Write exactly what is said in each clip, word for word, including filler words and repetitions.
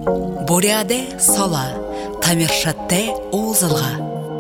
Буряде сала, тамиршатте оозылға.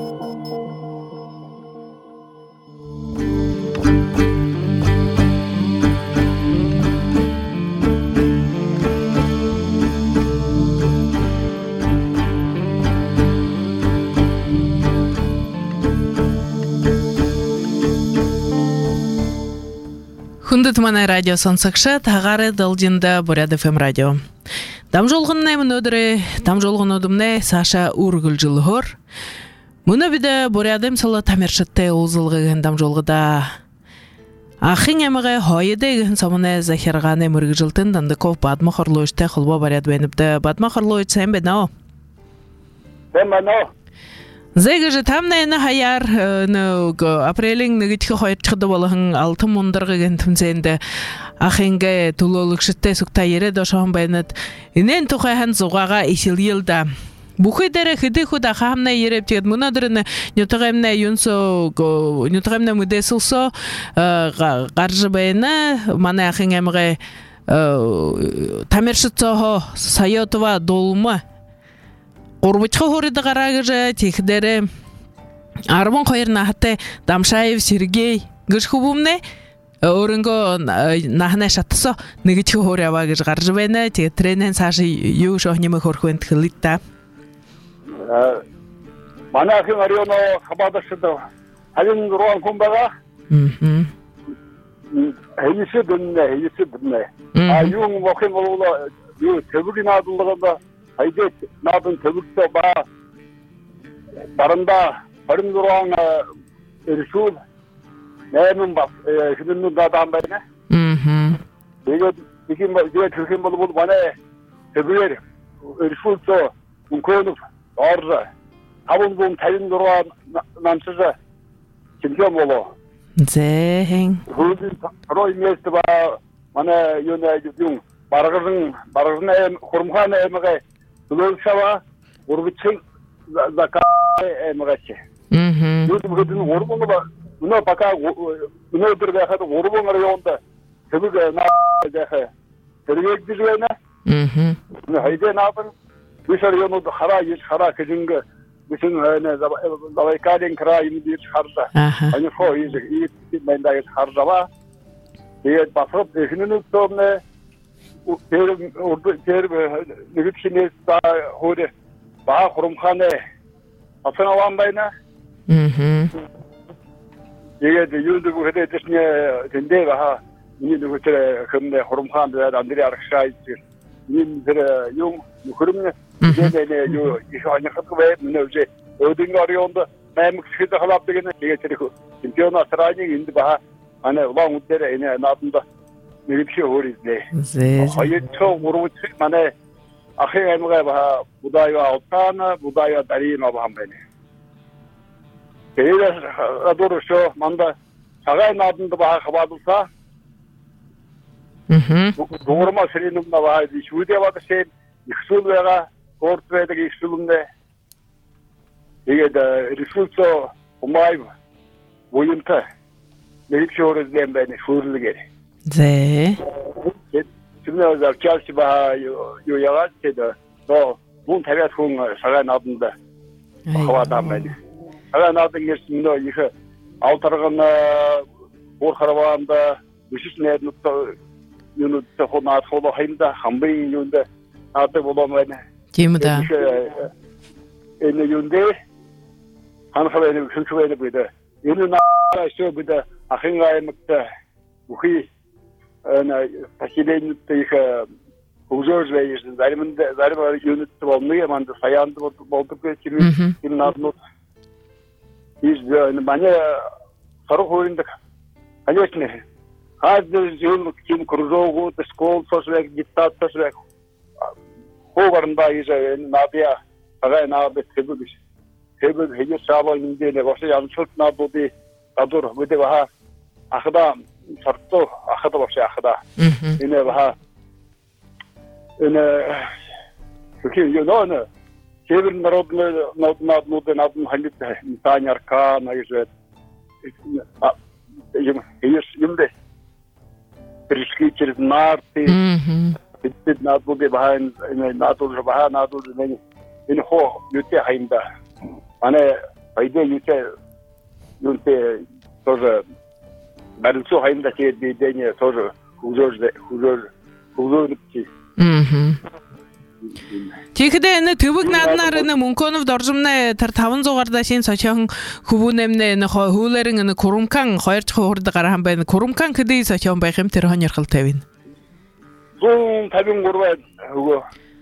Хүндэт манай радио сонсогчдаа тагаараа далжинда Буряд эф эм радио. Дамжуулгын нэмэн өдрөө дамжуулгын өдмнэ Саша үргэлжилхөр. Мөнө бидэ Буряд эм сала тамиршаттай уулзалгын дамжуулгада ахын эмэгэ хойдэгэн сомнэ захиргааны мөргөжилтэн дандаков бадмахарлуучтай холбоо бариад байнабда. Бадмахарлууч сайн байна уу? Сайн байна уу? Зэгэж тамнаа энэ хаяар нэг апрелийн нэгдүгээр хоёрчдод болгон алтан мундаргагийн тэмцээнд ахингээ төлөөлөгчтэй сүгта яриад ошон байнад энэн тухай хан зугаага ишилэлда бүхий дээр хэдэхүүд ахамна яриад тэгээд мөнөдөр нь нютагэмнэ юнсо нютагэмнэ мэдэсэлсо гарж байна манай ахин эмгээ тамиршицоо саятова долма Урбачхы хорид гараагж тийхдэрэ арван хоёр нахтай Дамшаев Сергей гэж хүбүмнэ өөрөнгөө нахна шатсо нэгдүгээр хор яваа гэж гарч байна. Тэгээ тренэн цааш юу шохним хөрх бэнт хэлэта. Манай ахын орионо хабадашд халин руу комбага. Мм. Хэйсэ дэнэ хэйсэ дэнэ. А юу мохин болоо юу тэвгэн наадлаганда Айдет наадын төвөгтэй ба баранда харин дуран эршүүл найман бас хэдэн дадаан байна. Мм. Тэгээд ихэн тэгээд хэлхэн бол манай төвөр эршүүлцөө үнкөнөв орж аван бум тавин дуран намсаж чемпион болоо. Зэхэн. Хөөд рой мест ба манай юунаа юм баргарын барганы хурмхан аймаг Лолшава урбичин закаа эмгачи. Мм. Юу гэдэг нь урбон ба өнөө бака өнөө дөр байхад урбон районд тэвэг наа тэрэг диж байна. Мм. Хайдэ наабан бишэр юмуд хараа иш хараа гэсэн бисэн хойно давайкалин краа юм диж харла. Ани хоо иш ий мэндагс харлава. Тэгээд басрап эхнэнүүд томне Тэр тэр нэгдхинээс та хөрө баа хурмханы асааван байна. Мм. Тэгээд юудаг хөдөө тэсний тэндээ баа миний нөгөөтэй хэмнэ хурмхан дээр андри аргашаа ийж ийм тэр юм хөрмнө тэгээд юу их анхад бай менежер өдөн орионд наймаг хэдэ халаапдаг нэг тэгээд тэр чемпиона трайнинг энд баа ана улаан үдээр энэ нааданда нэгдхий өөрийгөө Зээ. хоёрчоо гурвч манай ахын аймгаа ба будаяа утаана будаяа дарина баам байна. Тэгээд адоршо манда цагаан нааданд баа хаваадулса. Мм. Дуурма сэринэм наваа шүдэ бадасэн ихсүүл байгаа горд байдаг ихсүүлмнэ. Тэгээд ресурсо умай воента нэгдхий өөрийгөө байна шүүрлэгээр. Зэ. 지금은 저기가 요야가 제가 또 문타가 통 사가 나던데 하와다 말이 사가 나던 게 있으면 이거 아웃터가나 보르카라반다 무시스네 또 유노 또 호나 호도 힘다 한비 윤데 아때 보면 김다. 에네 윤데 한하베는 근처에 보이다 얘는 나가 있어 보다 아행가에 먹다 우리 ана пасилэнэт их хөгжөөж байсан зарим зарим юунит болны манд саяанд болдог гэсэн юм нааднууд ის манай сарх хөрөнд аньясны хаад юм ким кружогууд школ сошвэг диктатсвэг хогорнда ის наадя сага наабет хэбүг хэбүг хэjэ саава индээ гош ямчулт наадуудын гадуур хөдөө ахда сарто ахада боши ахада энэ баха энэ бүхий юунаа север народны народны народны хандит таанярка нагэж юм юм юм дэ пришли через марты Bitte nahtlos behind in nahtlos behind nahtlos in in ho yute hainda. Ane aide yute yute тоже барилсу hainda ke dedenya тоже хужор хужор хужорчи. Мм. Тэгэхдээ энэ төвөг нааднаар энэ Мөнкөнов доржимнаа тэр таван зугаарда шин сочон хөвүнэмнэ энэ хүүлэрэн энэ Курумкан хоёр дахь хурд гарахан байна. Курумкан хэдий сочон байх юм тэр хоньорхол тавина. Зүүн тавин гурваа өгөө.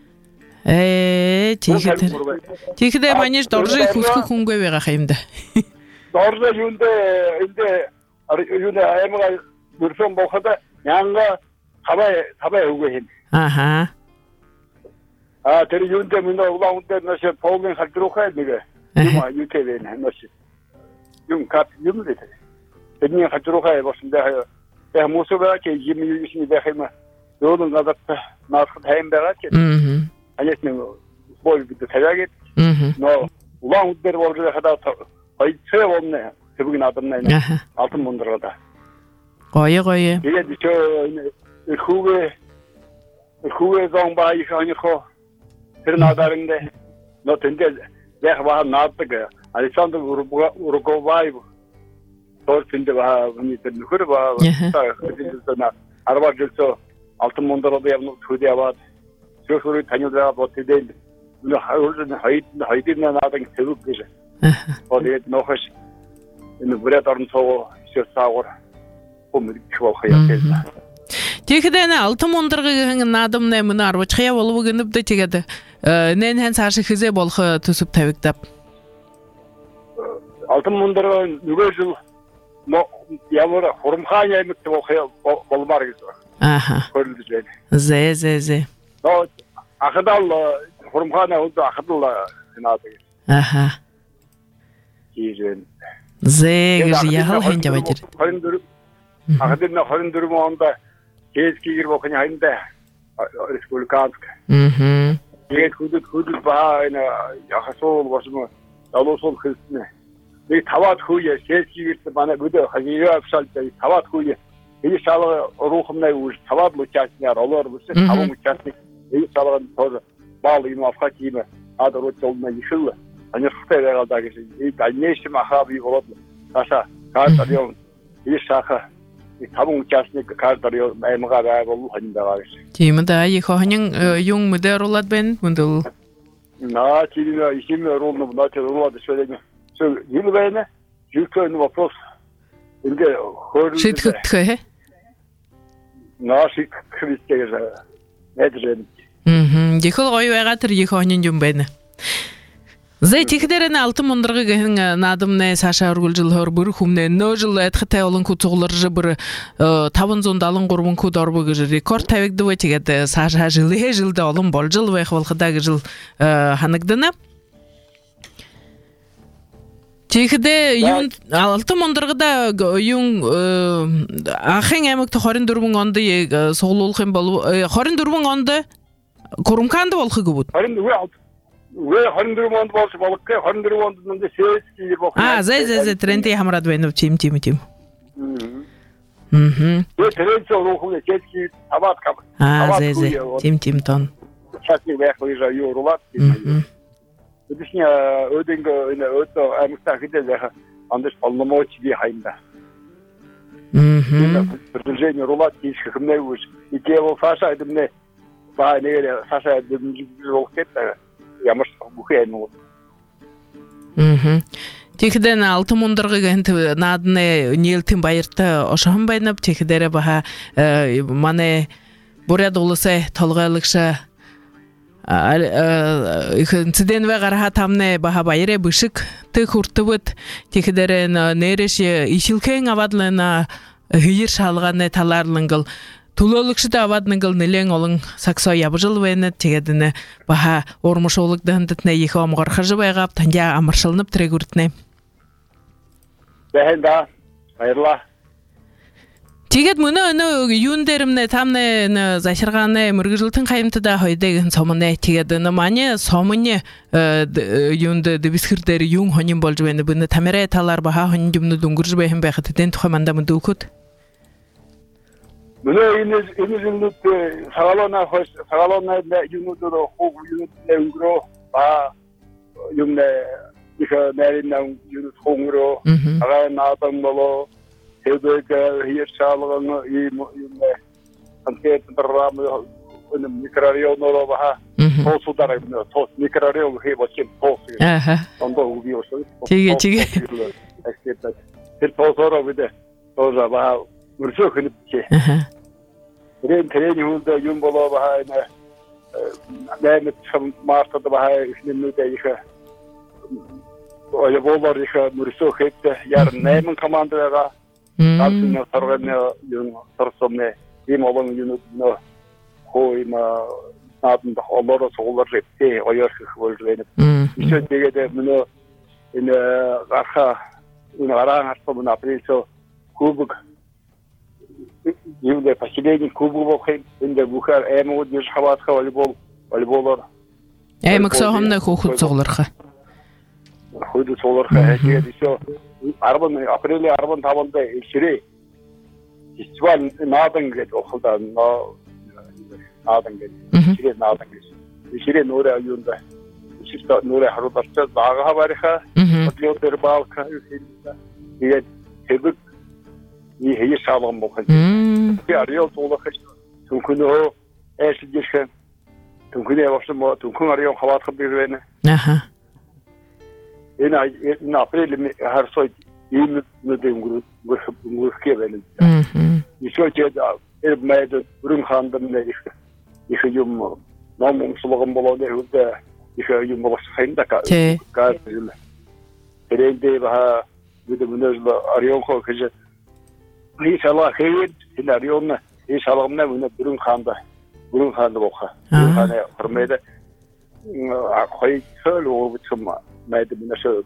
Э тэгэхдээ тэгэхдээ манайш доржиг хүсэх хүнгүй байгаа юм да. Доржиг юундэ эндэ юундэ аймаг бүрсэн бохода янга тавай тавай өгөө хин. Аха. А тэр юундэ минь улаантай нэш полын халдрухай нэгэ. Юм аюутэй нэш. Юм кап юм лээ. Тэний халдрухай босндаа яг мусобаа чи юм юусны дахима. 요는 가다 나서 타임 배가지. 음. 아니면 뭘 그때 타야겠. 음. 너 우왕들 월을 하다 거의 최 없네. 대부분 나던네. 알튼 못 들어다. 거기 거기. 이게 저 후에 후에 정바 이상이고 그러나다는데 너 근데 내가 봐 나왔다가 알렉산더 우르고가 우르고바이브 더 근데 봐 우리들 그래 봐. 그래서 아르바르서 Altın Mondara'da yapılan Türkiye'de Türkiye'de tanıdığı botteden bunu hayırlı hayır hayırına nadan sevip bize. O diye nohış. Bunu buraya tarım soğuk şey sağır. Bu müzik çok hayatı. Тэгэхдээ энэ Алтан Мондаргагийн наадам нэмэн арвчхая болов гэнэв дэ тэгээд нэн хэн цааш хизээ болох төсөв тавигдав. Алтан Мондарга нөгөө жил ямар хурамхаан аймагт болмаар гэсэн. Аха. Зэ зэ зэ. Но ахадал хурамхаана өдөө ахадал наадаг. Аха. Ийжэн. Зэ гэж яхал хэн жаваж ир. двадцать четыре ахадын двадцать четыре онд кейскигэр бохны хайнда республиканск. Мм. Тэгээд хөдөд хөдөд баа энэ яхасуул босмо далуусул хэлснэ. Би таваад хүйе кейскигэрт манай бүдэ хагиа авсалтай таваад хүйе И шалга рухымнай уж тавад участникар олар бүсэ таван участник и шалган тоже бал им афхатиме адрот жолна ишил анерхтэй байгаадаа гэж и дальнейшем ахаби болоод таша картарион и шаха и таван участник картарион аймага байгуул хэн байгаа гэж. Тийм да их хонин юн модеролад бэн мөндөл. На тирина ишим ролно начал ролад шведен. ಸೊ юм байна. Юкэн вопрос. Ингээ хөрөлдөө. Шийтгэх. Нашик христээр нэдрэн. Мм, ихэл гоё байгаа тэр их хонин юм байна. Зэ тэгэхдээ н Алтан Мондаргагийн наадамнаа цаашаа өргөлжил хөр бүр хүмнэ нөөжил айдхтай олон күцугларж бүр таван зуун даалан гурван күд орбо гэж рекорд тавигдав тэгээд цаашаа жилээ жилдээ олон болжил байх болохдаа гэж ханагдана. Тэгэхдээ юун Алтан Мондаргада юун анхын аймагт двадцать четыре онд суулуулах юм бол двадцать четыре онд Курумканд болох гэвүүд. Вэ двадцать четыре онд болж болох гэ двадцать четыре онд нэнд сэлсгий болох. Аа зэ зэ зэ тренди хамраад байна уу чим чим чим. Мм. Мм. Вэ тренди рухуу сэлсгий таваад кам. Аа зэ зэ чим чим тон. Чатни байх үеэ юу рулаад. Тэдний өдөнгө энэ өдөө амьтаа хэдэл яха андаш полномоч би хайнда. Мм. Продолжение рулаад хийх хэмнээ үш. Икево фаша эдэмнэ ба нэр фаша эдэмнэ рухтэт ямар бүхий юм уу. Мм. Тэгэхдээ Алтан Мондаргагийн наадны нийлтийн баяртай ошхон байна. Тэгэхдээ баха манай буряд улсаа толгойлагша их инцидент гараа тамне баха баярэ бишиг тэг хүртвэд тэгэхдээ нэрэж ишилхэн авадлана хийр шалгааны талаарлангал төлөөлөгчд авааднангал нэлен олон саксо явжил байна. Тэгээд нэ баха урмшуулаг дандтнэ их омгорхож байгаа танья амаршилнып трэгүртнэ. Бэхэнда баярлаа. Тэгээд мөнөө нөө юун дээрмнэ тамнэ заширгааны мөргөжлөлтөн хаямтда хойдаг сомнэ тэгээд нэ маний сомны юунд дэвсгэр дээр юун хонин болж байна бэнэ тамирэ талаар баха хонин юмнууд өнгөрж байх юм байхад тэн тухай мандам дүүхөд. Мене ines ines инут сагалона хос сагалона юнудо хог юнут өнгөрөө ба юмне их нэринэн юнут хонгөрөө агаа наатан болоо хэдэг хийрчаалган ийм юмне анкет програм өн микрорайоноо ба тоосудараа тоос микрорайон хийвч тоос аха ондоо үгиосоо тэгээ тэгээ эксперт тэр тоосороо бид тоосоо ба үрсөх хэлбчээ аха Рен трени хүнд юм болоо баа нэ нэмэт мартад баа ихнэнүүд их ой болоор их мөрсөө хэвтэ яар нэмэн командага алсын сарганы юм сарсомне ийм олон юм нөө хойма наадын олоор суулар лэвтэ оёрх хөлрэнэ ишээ тэгээд мөнөө энэ гарха энэ гараан хартсан априлсо кубок Юуны последний кубок энэ бухар эмүүд нэг хаваатха волейбол волейболоор эмэг сохомны хөөхөд цугларха. Хөөхөд цугларха тэгээд ишөө арван априлийн арван таванд ишрээ. Фестивал наадан гэдэг ухалдаа наадан гэдэг. Ишрээ наадан гэж. Ишрээ нөрөө аюунда. Ишрээ нөрөө харуултаа заагаа бариха. Өглөөдөр баалка тэгээд хэвэг 이 해야 사람 먹을 때. 그 아리오 돌아가시. 동근호 애시지셔. 동근에 없어 뭐 동근 아리오 하와트 비르네. 아하. 이나 이나 아프릴 하르소 이 무든 그룹 그룹게 되는. 음. 이쇼제다 일매도 부른 한담네 이거. 이거 좀 너무 무서운 bolode 후대 이거 좀 뭐 사인다가 가 되는. 그래데 봐 우리 문을 아리오코 그저 İnşallah hayır, ileriyonla inşallahımla bunu burun khanda, burun khanda boqa. Burun khanda hürmede koy söyle o biçim meyde buna söyle.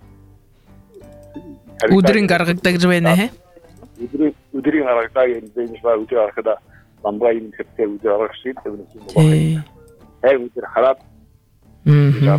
Udrin gargıkta jibene he? Udrin udrin gargıkta yenmiş var ucu arkada. Lambayın tepte ucu arkası bunu şimdi. Hey ucu harap. Hmm.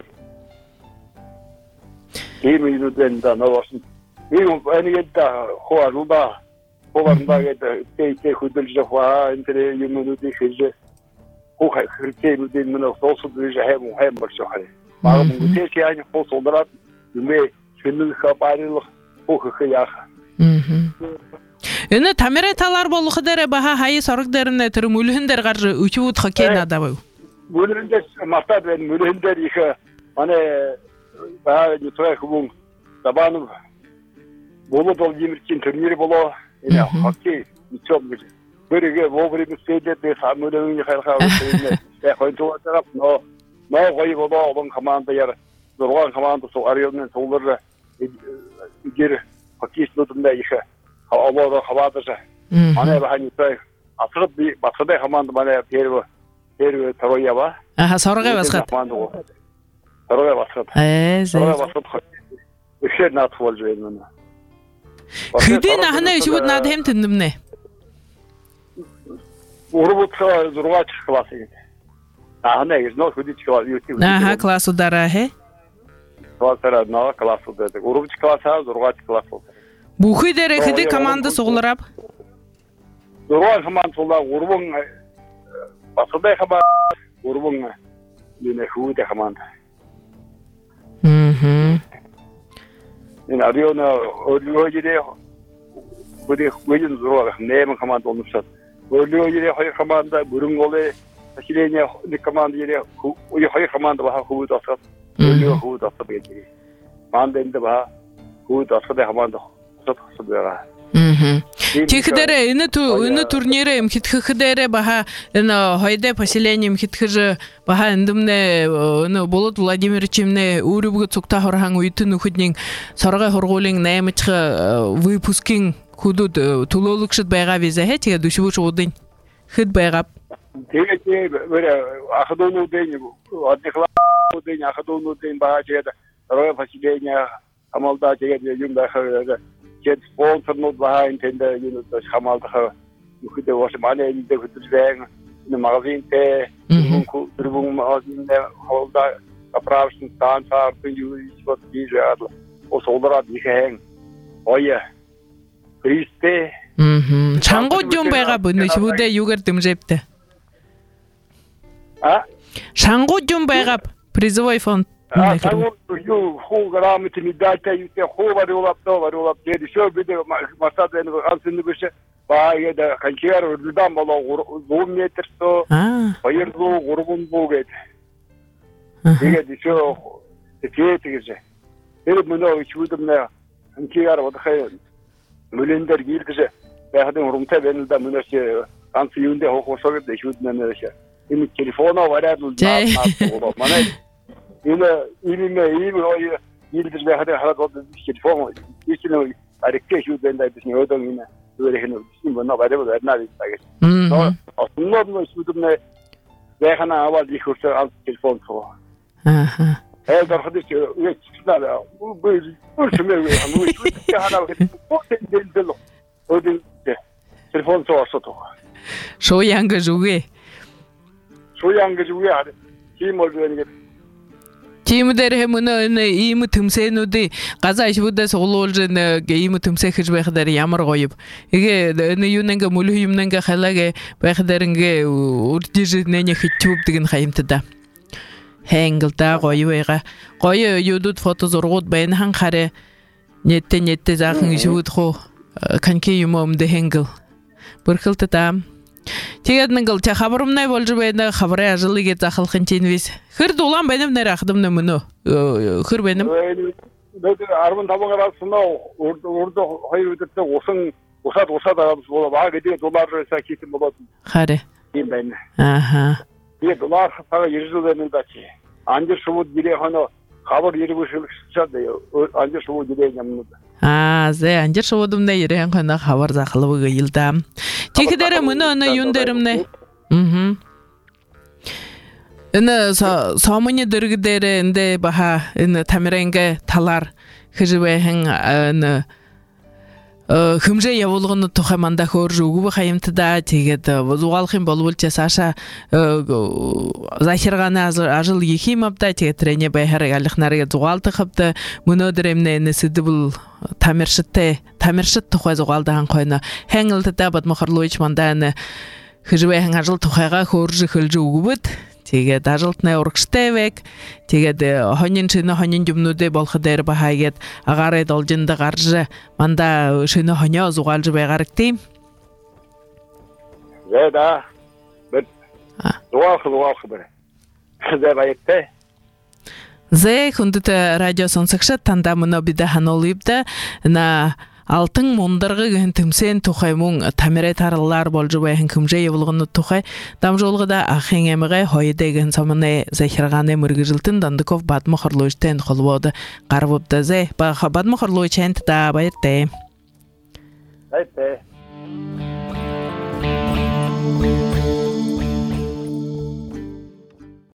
İyi mi yüzden de ne olsun? İyi en yedda hoarulda. Ovarındaga teyke hudulca hua entre yumuludu hije o hırke mudin mino sosu duyja hem hem bakşahare. Bağım bu teyke aynı o soldarat yume şunun xabarılıq o hıya. Mhm. Эне тамиреталар болгох дээрэ баха хай сорог дээр нэ тэр мүлхэн дээр гарч өчүүд хокей надав. Мүлхэндээс мартад байна мүлхэн дээр их манай баа нүтрэх хүн табанов болоо димэрчин турнир болоо энэ хоккей мичом гэж бүргээ воврим сэдэд хамөрөний харахаа энэ яг хойдоотарап но но гой болоо он команда яар зургаан команда суу ариодны суулар игэр хоккейчнуудтай их аваад хаваадаж манай баханы тай асрад би басадай команда манай перв перв троява аха соргой басгат соргой басгат ээ соргой басгат ихэр наад болж байна. Хэдийн ахна ишүүд над хэм тэндэмнэ. Урбутха зургач класс гэдэг. Ахна гэж нөө хөдөлж класс YouTube. Аха классудаараа хэ? Классараа нөө классууд. Урбуч классаа зургач класс. Бүхий дээр хэдий команда сугларав? Зургач команд суулаа урбан басадай команд урбан юунэ хүүдэ команд. Мм. Энэ ариона өөрөөрөө бүдэх үеийн зураг нэмэн команд олносод өөрөөрөө хоёр команд бүрэн голээ хилэний нэг команд ярэ үе хоёр команд баха хүүд асаад өөрөөрөө хүүд асаад гэж. Мандэнд баха хүүд асаад команд асаад асаад байгаа. Мм. Тэгэхдээ энэ энэ турнирээ юм хитгэхдээрээ баха энэ хоёрдоо поселением хитгэж баха эндэмнэ энэ Болот Владимировичмнэ өөрөвгө цугтаа хорхан үйдэн нөхөдний соргой хургуулын наймч выпускийн хөдөөд төлөөлөгчд байгаа виза хэ тэгээд өшвөж удын хэд байгаа. Тэгээд ахадуунуудын одныхлуудын ахадуунуудын баха тэгээд соргой поселения амалда тэгээд юм дахаа Jet sponsor behind in the unit of Hamalda. You could watch money in the Wang in the magazine there. You could in the hold a private dance are to use what these are also the hang. Oh, yeah. Christe, Мм. Шангууд юм байгаа бүнэ шүдэ юугаар дэмжэвтэй. А? Шангууд юм байгаа призовой фонд. А шангууд юу хуу грамтны дата юутэй хуу варулап то варулап дээр шо бид масад энэ ганцны биш баа яда ханчаар урдам болоо two метр то Аа. two three буугээд. Тэгээд шо тэгээд гэж. Тэр мөнөө чүдэмнэ ханчаар бодохой мөлөндөр гил гэж байхад урамтай байна л да мөнөөс ганц юундээ хоохосоод шүднэ шээ. Энэ телефоноо вараад л наа манай энэ энэ ийм ийдэж байхад хараад телефон ийшнэ ариктэй шүдэн дайдс нь өдөө энэ зүгээр хэнэ юм байна барайг барнаа гэж. Мм. Основной шүдэмнэ байхана аваад их хүртэл ал телефон цоо. Аха. Э дарахад чи үе чиснаа бүр бүр чимээ амуу чи ханаа бүгд дэлдэл өдөө телефон цоо сото. Шо янга зүгээ. Шо янга зүгээ аа тийм бол нэг Тимдэр хэмнэ энэ ийм төмсөнүүдийн газаа ишвүүдээс улуулж нэг ийм төмсөх гэж байхадаар ямар гоё. Игээ энэ юу нэг мөлх юм нэг халаагээ байхадаар ингээ үрдэж нэнэ хичүүбдэг нь хаимтда. Хэнгэлдэ гоё байгаа. Гоё юудууд фото зургууд байна хан харэ нэтэ нэтэ заахан ишвүүд хоо канки юм өмдө хэнгэл. Бүрхэлтэ Тэгээд нэг л та хабарамнай болж байна хабарын ажлыг захалхын чинвис хэр дулаан байна нэр ахдам нэмнө хэр байна нэг fifteen гараас нөө урд урд хоёр өдөртөө усан усаад усаад аваад баа гэдэг доллараар хийсэн болоод харэ юм байна. Аха. Тэгээд доллар хаа иржүүлэн нь бачи. Анжир шууд гэрээ хоноо хабар иргүү шилжчаад анжир шууд гэрээ юмнууд. Аа, зэ анжир шуудымнэ ирээн хоноо хабар захалвыг илдам. Тикдэрэ мөнө өнө юун дэрэмнэ. Мм. Энэ сомоны дэрэг дээр эндэ баха энэ тамирэнгэ талаар хэжвэхэн энэ хэмжээ явуулгын тухай мандаа хөөр өгөв хаямтдаа тэгээд зугаалах юм болвол ч саша захиргааны ажил их юм авда тэгээд трэне байхаар алих нарыг зугаалдах хавда мөнөдөр эмнэ энэ сэдвэл тамиршиттэй тамиршит тухай зугаалдаан хойно хэнгэлдэ бод мохорлууч мандаа энэ хэжвэхэн ажил тухайга хөөрж хөлж өгөвд тэгээд ажилтны урагштай байг тэгээд хонин шинэ хонин юмнуудыг болох дээр бахаагээд агаараа должинд гарж манда шинэ хоньо зугаалж байгаар тийм яда бит дуах дуах бэр зэ баяртай зэ хүндэт радио сонсогч тандаа мөнө бид хануулыбда на алтан мундаргыг төмсөн тухай мөн тамирэ тарлаар болж байхын хэмжээ явуулгын тухай дамжуулгада ахын эмгэ хоёрдэгэн самны захиргааны мөргөжилтэн Дандаков Бадмохорлуйчтэй холбоод гарвуудаа зэ бадмохорлуйчэнд да баяртай. Баяртай.